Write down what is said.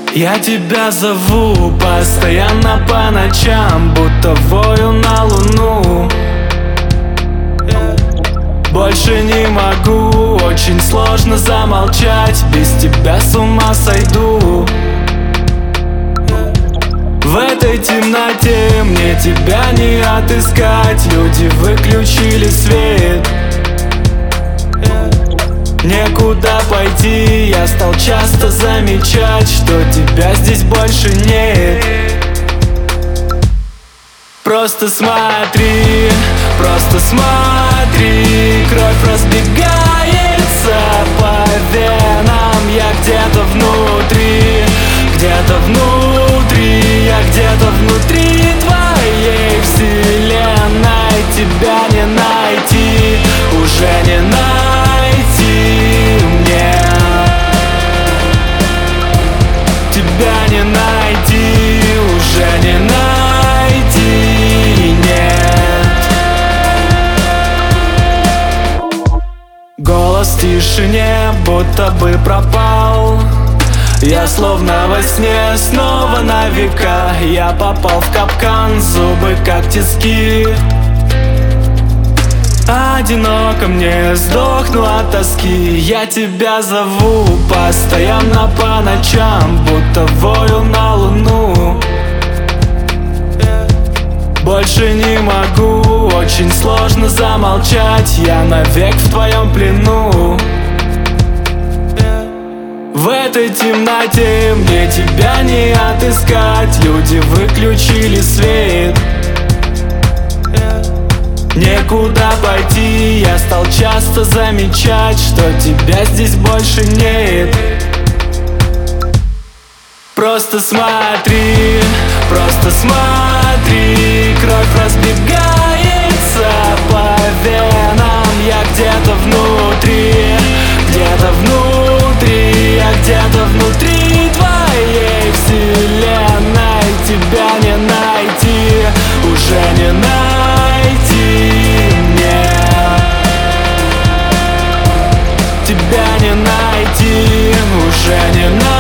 Я тебя зову постоянно по ночам, будто вою на луну. Больше не могу, очень сложно замолчать, без тебя с ума сойду. В этой темноте мне тебя не отыскать, люди выключили свет. Некуда пойти, я стал часто замечать, что тебя здесь больше нет. Просто смотри, кровь разбегается по венам. Я где-то внутри, я где-то внутри твоей вселенной. Тебя не найти, уже не найти мне. Тебя не найти, уже не найти, нет. Голос в тишине будто бы пропал. Я словно во сне, снова на века. Я попал в капкан, зубы как тиски. Одиноко мне, сдохну от тоски. Я тебя зову постоянно по ночам, будто вою на луну. Больше не могу, очень сложно замолчать, я навек в твоем плену. В этой темноте мне тебя не отыскать, люди выключили свет. Некуда пойти, я стал часто замечать, что тебя здесь больше нет. Просто смотри, кровь разбегается по венам. Я где-то внутри, я где-то внутри твоей вселенной. Тебя не найти, уже не найти мне. Тебя не найти, уже не найти.